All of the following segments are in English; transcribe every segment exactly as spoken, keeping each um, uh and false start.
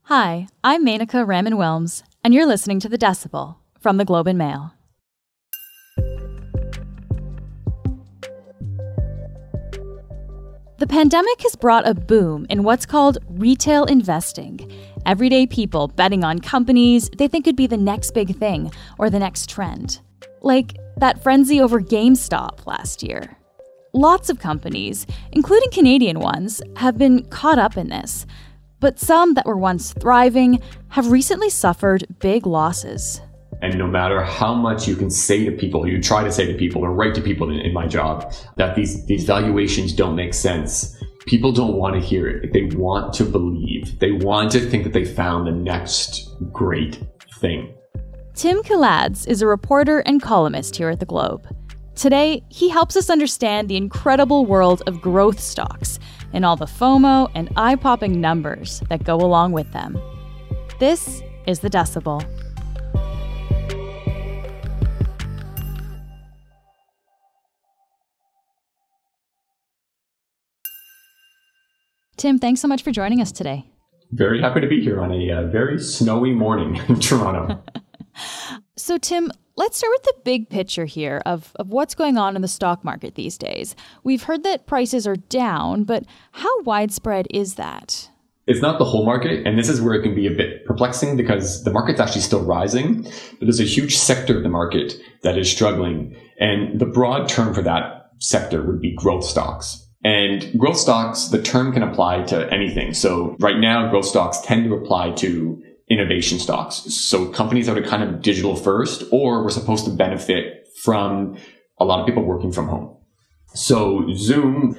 Hi, I'm Menaka Raman-Wilms, and you're listening to The Decibel from the Globe and Mail. The pandemic has brought a boom in what's called retail investing. Everyday people betting on companies they think could be the next big thing or the next trend. Like that frenzy over GameStop last year. Lots of companies, including Canadian ones, have been caught up in this. But some that were once thriving have recently suffered big losses. And no matter how much you can say to people, you try to say to people or write to people in, in my job, that these, these valuations don't make sense, people don't want to hear it. They want to believe. They want to think that they found the next great thing. Tim Kaladze is a reporter and columnist here at The Globe. Today, he helps us understand the incredible world of growth stocks and all the FOMO and eye-popping numbers that go along with them. This is The Decibel. Tim, thanks so much for joining us today. Very happy to be here on a uh, very snowy morning in Toronto. So, Tim, let's start with the big picture here of, of what's going on in the stock market these days. We've heard that prices are down, but how widespread is that? It's not the whole market, and this is where it can be a bit perplexing because the market's actually still rising, but there's a huge sector of the market that is struggling. And the broad term for that sector would be growth stocks. And growth stocks, the term can apply to anything. So right now, growth stocks tend to apply to innovation stocks. So companies that are kind of digital first, or were supposed to benefit from a lot of people working from home. So Zoom,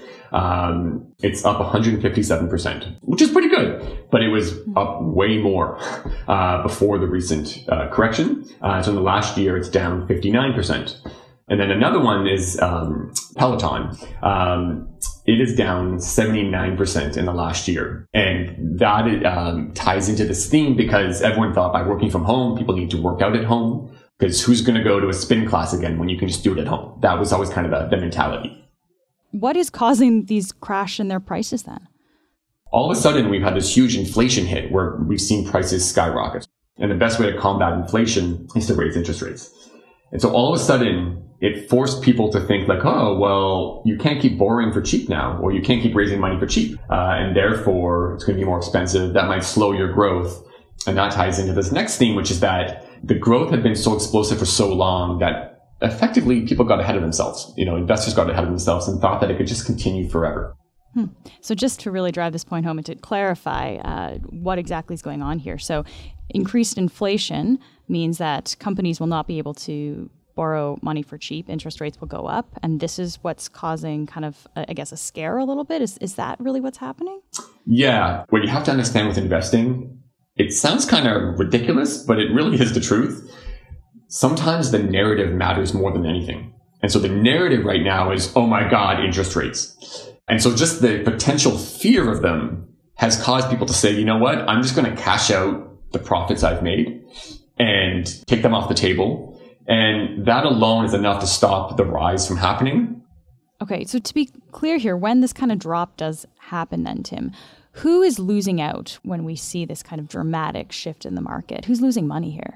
um, it's up one hundred fifty-seven percent, which is pretty good, but it was up way more uh, before the recent uh, correction. Uh, so in the last year, it's down fifty-nine percent. And then another one is um, Peloton. Um, it is down seventy-nine percent in the last year. And that um, ties into this theme because everyone thought by working from home, people need to work out at home. Because who's going to go to a spin class again when you can just do it at home? That was always kind of the, the mentality. What is causing these crash in their prices then? All of a sudden, we've had this huge inflation hit where we've seen prices skyrocket. And the best way to combat inflation is to raise interest rates. And so all of a sudden, it forced people to think like, oh, well, you can't keep borrowing for cheap now, or you can't keep raising money for cheap. Uh, and therefore, it's going to be more expensive. That might slow your growth. And that ties into this next theme, which is that the growth had been so explosive for so long that effectively people got ahead of themselves. You know, investors got ahead of themselves and thought that it could just continue forever. Hmm. So just to really drive this point home and to clarify uh, what exactly is going on here. So increased inflation means that companies will not be able to borrow money for cheap. Interest rates will go up. And this is what's causing kind of, uh, I guess, a scare a little bit. Is, is that really what's happening? Yeah. What you have to understand with investing, it sounds kind of ridiculous, but it really is the truth. Sometimes the narrative matters more than anything. And so the narrative right now is, oh my God, interest rates. And so just the potential fear of them has caused people to say, you know what, I'm just going to cash out the profits I've made and take them off the table. And that alone is enough to stop the rise from happening. Okay, so to be clear here, when this kind of drop does happen then, Tim, who is losing out when we see this kind of dramatic shift in the market? Who's losing money here?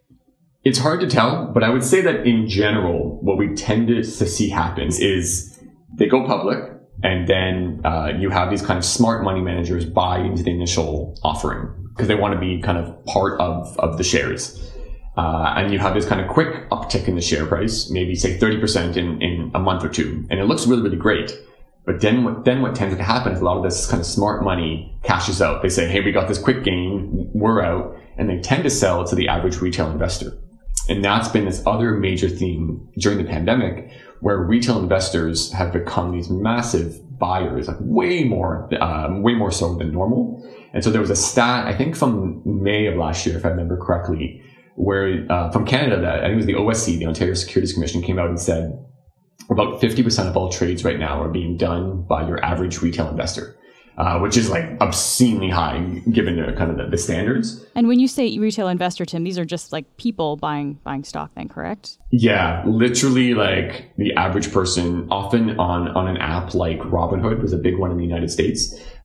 It's hard to tell, but I would say that in general, what we tend to see happens is they go public and then uh, you have these kind of smart money managers buy into the initial offering because they want to be kind of part of, of the shares. Uh, and you have this kind of quick uptick in the share price, maybe say thirty percent in, in a month or two. And it looks really, really great. But then what, then what tends to happen is a lot of this kind of smart money cashes out. They say, hey, we got this quick gain, we're out. And they tend to sell to the average retail investor. And that's been this other major theme during the pandemic where retail investors have become these massive buyers, like way more, um, way more so than normal. And so there was a stat, I think from May of last year, if I remember correctly, where uh, from Canada, that I think it was the O S C, the Ontario Securities Commission, came out and said about fifty percent of all trades right now are being done by your average retail investor. Uh, which is like obscenely high given the kind of the, the standards. And when you say retail investor, Tim, these are just like people buying buying stock then, correct? Yeah, literally like the average person, often on, on an app like Robinhood was a big one in the United States.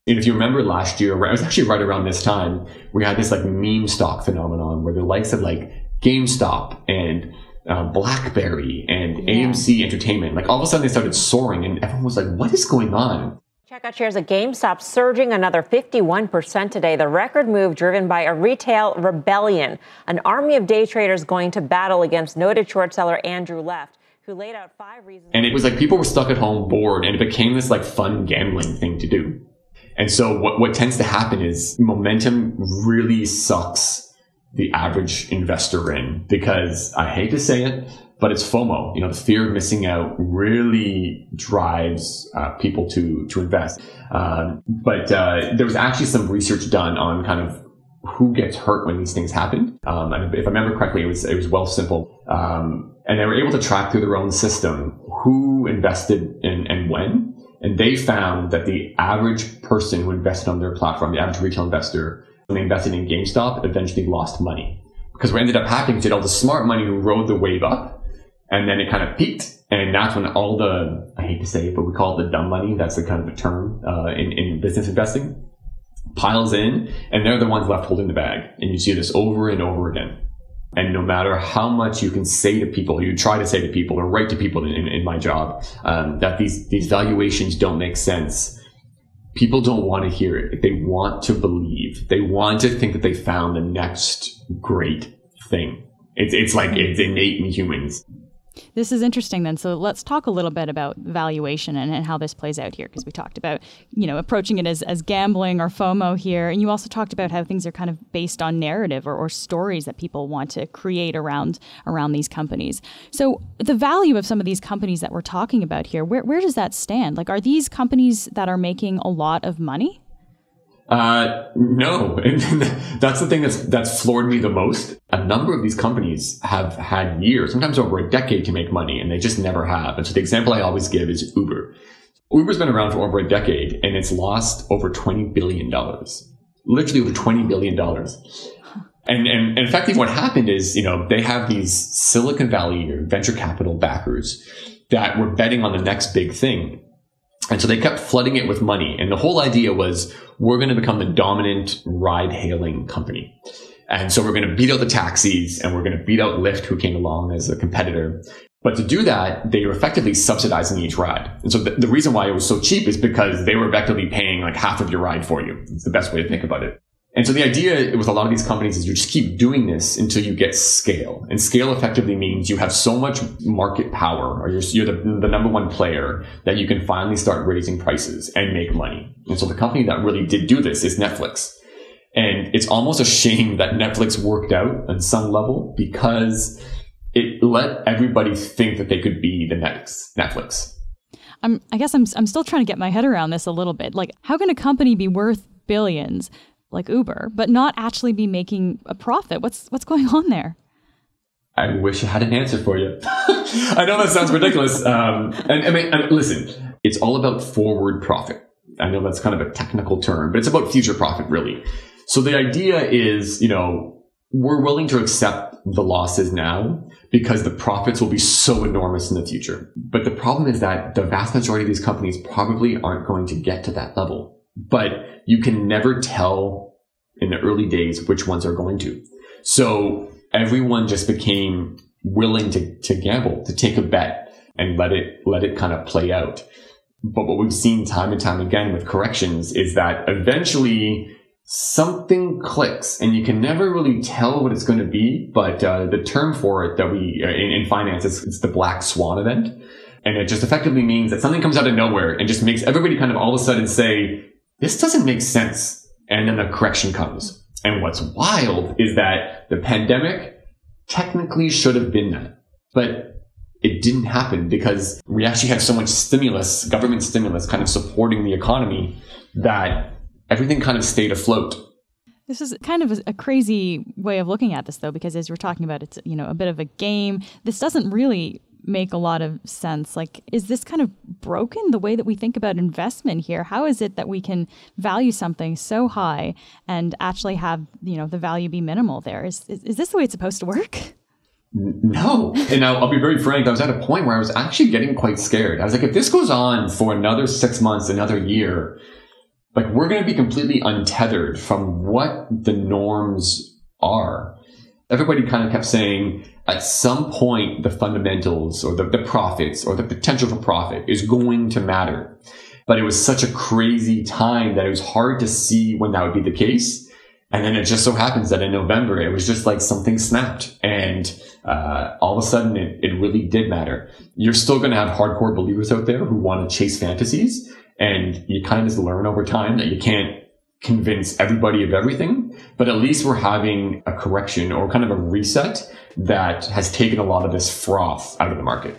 And if you remember last year, it was actually right around this time, we had this like meme stock phenomenon where the likes of like GameStop and uh, BlackBerry and yeah. A M C Entertainment, like all of a sudden they started soaring and everyone was like, what is going on? Checkout shares at GameStop surging another fifty-one percent today. The record move driven by a retail rebellion, an army of day traders going to battle against noted short seller Andrew Left, who laid out five reasons. And it was like people were stuck at home bored and it became this like fun gambling thing to do. And so what, what tends to happen is momentum really sucks the average investor in, because I hate to say it, but it's FOMO. You know, the fear of missing out really drives uh, people to to invest. Um, but uh, there was actually some research done on kind of who gets hurt when these things happen. Um, and if I remember correctly, it was it was Wealthsimple, um, and they were able to track through their own system who invested and, and when. And they found that the average person who invested on their platform, the average retail investor, when they invested in GameStop, eventually lost money. Because what ended up happening is all the smart money who rode the wave up, and then it kind of peaked. And that's when all the, I hate to say it, but we call it the dumb money. That's the kind of a term uh, in, in business investing. Piles in, and they're the ones left holding the bag. And you see this over and over again. And no matter how much you can say to people, you try to say to people or write to people in, in my job, um, that these, these valuations don't make sense, people don't want to hear it. They want to believe. They want to think that they found the next great thing. It's, it's like it's innate in humans. This is interesting then. So let's talk a little bit about valuation and, and how this plays out here, because we talked about, you know, approaching it as, as gambling or FOMO here. And you also talked about how things are kind of based on narrative or, or stories that people want to create around around these companies. So the value of some of these companies that we're talking about here, where, where does that stand? Like, are these companies that are making a lot of money? Uh, no. And that's the thing that's, that's floored me the most. A number of these companies have had years, sometimes over a decade, to make money, and they just never have. And so the example I always give is Uber. Uber's been around for over a decade, and it's lost over twenty billion dollars. Literally over twenty billion dollars. And, and, and effectively what happened is, you know, they have these Silicon Valley or venture capital backers that were betting on the next big thing. And so they kept flooding it with money. And the whole idea was, we're going to become the dominant ride-hailing company. And so we're going to beat out the taxis, and we're going to beat out Lyft, who came along as a competitor. But to do that, they were effectively subsidizing each ride. And so the, the reason why it was so cheap is because they were effectively paying like half of your ride for you. It's the best way to think about it. And so the idea with a lot of these companies is you just keep doing this until you get scale. And scale effectively means you have so much market power, or you're, you're the, the number one player, that you can finally start raising prices and make money. And so the company that really did do this is Netflix. And it's almost a shame that Netflix worked out on some level, because it let everybody think that they could be the next Netflix. I'm, I guess I'm, I'm still trying to get my head around this a little bit. Like, how can a company be worth billions like Uber, but not actually be making a profit? What's what's going on there? I wish I had an answer for you. I know that sounds ridiculous. Um, and I mean, I mean, listen, it's all about forward profit. I know that's kind of a technical term, but it's about future profit, really. So the idea is, you know, we're willing to accept the losses now because the profits will be so enormous in the future. But the problem is that the vast majority of these companies probably aren't going to get to that level. But you can never tell in the early days which ones are going to. So everyone just became willing to, to gamble, to take a bet and let it, let it kind of play out. But what we've seen time and time again with corrections is that eventually something clicks, and you can never really tell what it's going to be. But uh, the term for it that we, uh, in, in finance, is it's the black swan event. And it just effectively means that something comes out of nowhere and just makes everybody kind of all of a sudden say, this doesn't make sense. And then the correction comes. And what's wild is that the pandemic technically should have been that, but it didn't happen because we actually had so much stimulus, government stimulus kind of supporting the economy, that everything kind of stayed afloat. This is kind of a, a crazy way of looking at this, though, because as we're talking about, it's, you know, a bit of a game. This doesn't really make a lot of sense. Like, is this kind of broken, the way that we think about investment here? How is it that we can value something so high and actually have, you know, the value be minimal there? Is is, is this the way it's supposed to work? No. And I'll, I'll be very frank. I was at a point where I was actually getting quite scared. I was like, if this goes on for another six months, another year, like we're going to be completely untethered from what the norms are. Everybody kind of kept saying at some point the fundamentals or the, the profits or the potential for profit is going to matter. But it was such a crazy time that it was hard to see when that would be the case. And then it just so happens that in November, it was just like something snapped. And uh, all of a sudden, it, it really did matter. You're still going to have hardcore believers out there who want to chase fantasies. And you kind of just learn over time that you can't convince everybody of everything. But at least we're having a correction or kind of a reset that has taken a lot of this froth out of the market.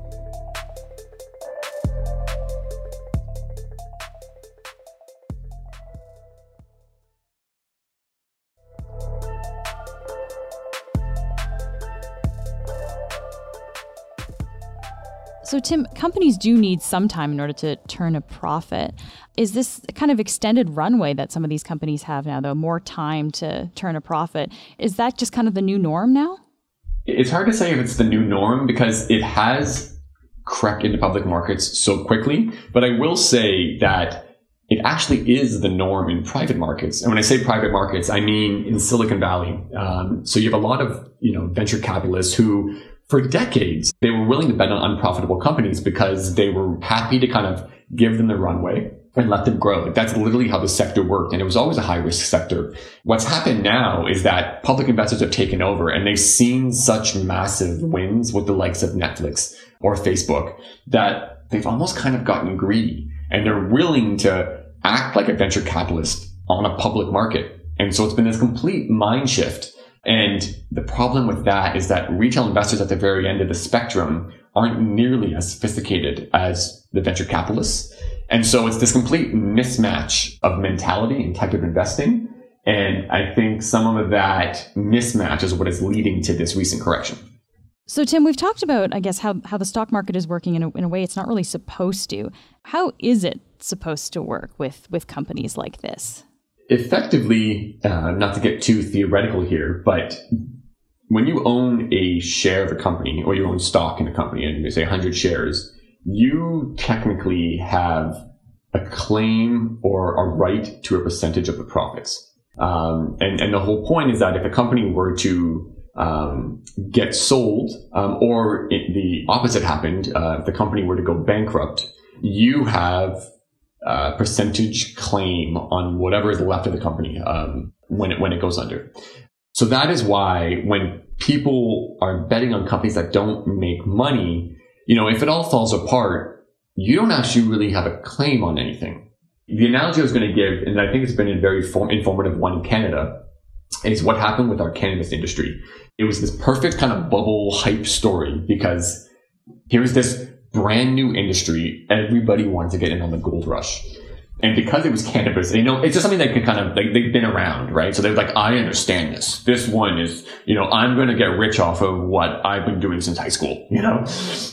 So, Tim, companies do need some time in order to turn a profit. Is this kind of extended runway that some of these companies have now, though, more time to turn a profit? Is that just kind of the new norm now? It's hard to say if it's the new norm because it has crept into public markets so quickly. But I will say that it actually is the norm in private markets. And when I say private markets, I mean in Silicon Valley. Um, so you have a lot of, you know, venture capitalists who, for decades, they were willing to bet on unprofitable companies because they were happy to kind of give them the runway and let them grow. Like that's literally how the sector worked. And it was always a high risk sector. What's happened now is that public investors have taken over and they've seen such massive wins with the likes of Netflix or Facebook that they've almost kind of gotten greedy and they're willing to act like a venture capitalist on a public market. And so it's been this complete mind shift. And the problem with that is that retail investors at the very end of the spectrum aren't nearly as sophisticated as the venture capitalists. And so it's this complete mismatch of mentality and type of investing. And I think some of that mismatch is what is leading to this recent correction. So, Tim, we've talked about, I guess, how, how the stock market is working in a, in a way it's not really supposed to. How is it supposed to work with, with companies like this? Effectively, uh, not to get too theoretical here, but when you own a share of a company or you own stock in a company and you say one hundred shares, you technically have a claim or a right to a percentage of the profits. Um, and, and the whole point is that if a company were to um, get sold um, or it, the opposite happened, uh, if the company were to go bankrupt, you have Uh, percentage claim on whatever is left of the company um, when it when it goes under. So that is why when people are betting on companies that don't make money, you know, if it all falls apart, you don't actually really have a claim on anything. The analogy I was going to give, and I think it's been a very form- informative one in Canada, is what happened with our cannabis industry. It was this perfect kind of bubble hype story because here's this brand new industry. Everybody wanted to get in on the gold rush. And because it was cannabis, you know, it's just something that can kind of, like, they've been around, right? So they're like, I understand this. This one is, you know, I'm going to get rich off of what I've been doing since high school, you know?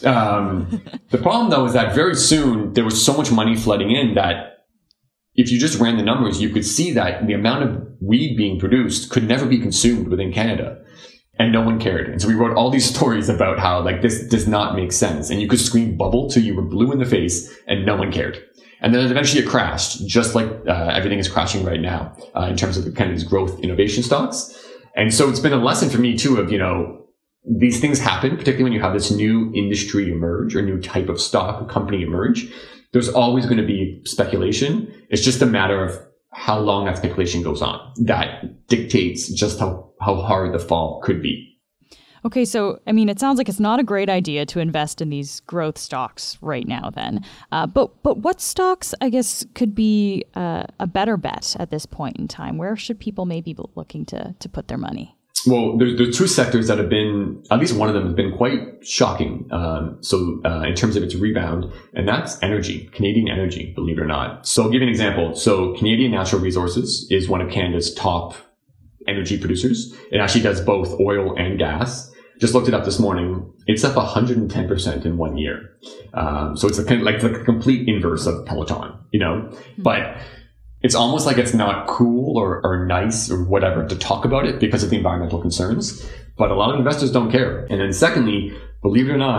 Um, the problem, though, is that very soon there was so much money flooding in that if you just ran the numbers, you could see that the amount of weed being produced could never be consumed within Canada. And no one cared. And so we wrote all these stories about how, like, this does not make sense. And you could scream bubble till you were blue in the face and no one cared. And then eventually it crashed, just like uh, everything is crashing right now uh, in terms of the kind of these growth innovation stocks. And so it's been a lesson for me, too, of, you know, these things happen, particularly when you have this new industry emerge or new type of stock or company emerge. There's always going to be speculation. It's just a matter of how long that speculation goes on. That dictates just how, how hard the fall could be. Okay, so, I mean, it sounds like it's not a great idea to invest in these growth stocks right now then. Uh, but but what stocks, I guess, could be uh, a better bet at this point in time? Where should people maybe be looking to, to put their money? Well, there's, there's two sectors that have been, at least one of them has been quite shocking. Um, so uh, in terms of its rebound, and that's energy, Canadian energy, believe it or not. So I'll give you an example. So Canadian Natural Resources is one of Canada's top energy producers. It actually does both oil and gas. Just looked it up this morning. It's up one hundred ten percent in one year. Um, so it's a, like, like a complete inverse of Peloton, you know, mm-hmm. But it's almost like it's not cool or, or nice or whatever to talk about it because of the environmental concerns. But a lot of investors don't care. And then secondly, believe it or not,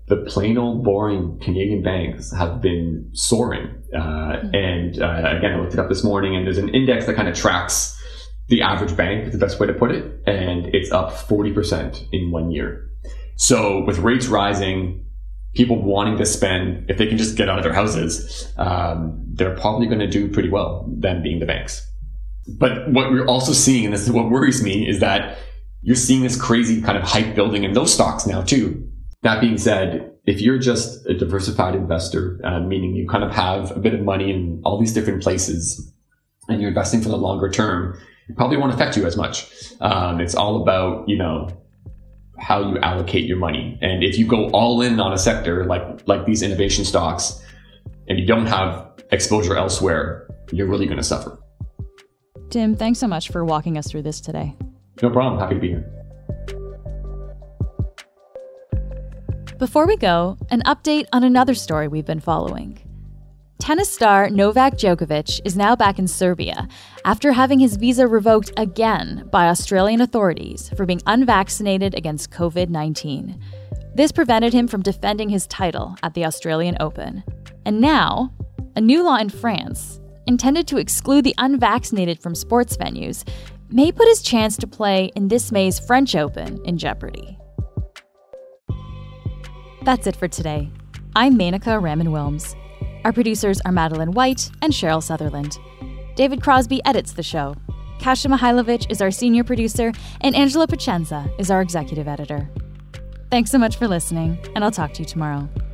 the plain old boring Canadian banks have been soaring. Uh, and uh, again, I looked it up this morning, and there's an index that kind of tracks the average bank, is the best way to put it, and it's up forty percent in one year. So with rates rising, people wanting to spend, if they can just get out of their houses, um, they're probably going to do pretty well, them being the banks. But what we're also seeing, and this is what worries me, is that you're seeing this crazy kind of hype building in those stocks now too. That being said, if you're just a diversified investor, uh, meaning you kind of have a bit of money in all these different places and you're investing for the longer term, it probably won't affect you as much. Um, it's all about, you know, how you allocate your money. And if you go all in on a sector like, like these innovation stocks and you don't have exposure elsewhere, you're really going to suffer. Tim, thanks so much for walking us through this today. No problem. Happy to be here. Before we go, an update on another story we've been following. Tennis star Novak Djokovic is now back in Serbia after having his visa revoked again by Australian authorities for being unvaccinated against covid nineteen. This prevented him from defending his title at the Australian Open. And now, a new law in France, intended to exclude the unvaccinated from sports venues, may put his chance to play in this May's French Open in jeopardy. That's it for today. I'm Menaka Raman-Wilms. Our producers are Madeline White and Cheryl Sutherland. David Crosby edits the show. Kasia Mihailovic is our senior producer, and Angela Pacenza is our executive editor. Thanks so much for listening, and I'll talk to you tomorrow.